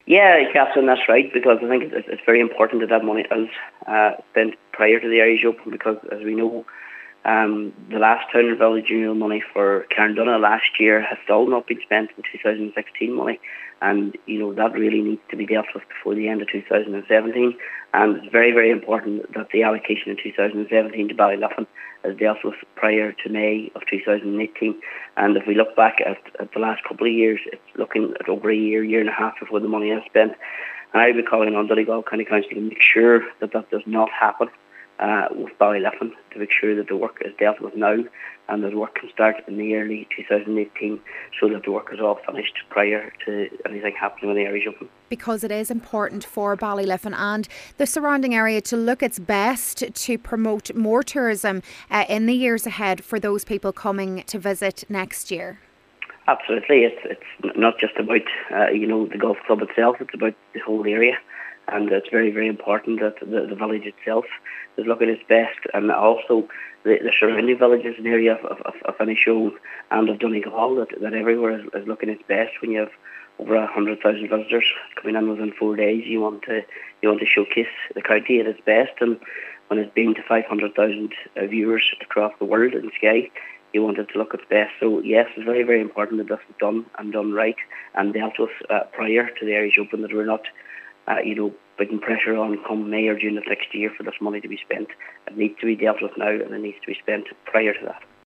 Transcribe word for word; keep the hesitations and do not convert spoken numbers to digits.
Yeah, Catherine, that's right, because I think it's, it's very important that that money is uh, spent prior to the Irish Open, because as we know, um, the last Town and Village Union money for Carndonagh last year has still not been spent in two thousand sixteen money, and you know that really needs to be dealt with before the end of two thousand seventeen, and it's very, very important that the allocation in two thousand seventeen to Ballyliffin is dealt with prior to May of two thousand eighteen. And if we look back at, at the last couple of years, it's looking at over a year, year and a half before the money is spent. And I'll be calling on Donegal County Council to make sure that that does not happen uh, with Ballyliffin, to make sure that the work is dealt with now and that work can start in the early two thousand eighteen, so that the work is all finished prior to anything happening in the Irish Open. Because it is important for Ballyliffin and the surrounding area to look its best to promote more tourism uh, in the years ahead for those people coming to visit next year. Absolutely, it's it's not just about uh, you know the golf club itself; it's about the whole area, and it's very, very important that the, the village itself is looking its best, and also the, the surrounding villages in the area of, of, of Inishowen and of Donegal, that, that everywhere is, is looking its best. When you have over a hundred thousand visitors coming in within four days, you want to you want to showcase the county at its best, and when it's been to five hundred thousand uh, viewers across the world in Sky, you want it to look its best. So yes, it's very, very important that this is done and done right and dealt with uh, prior to the Irish Open, that we're not uh, you know putting pressure on come May or June of next year for this money to be spent. It needs to be dealt with now, and it needs to be spent prior to that.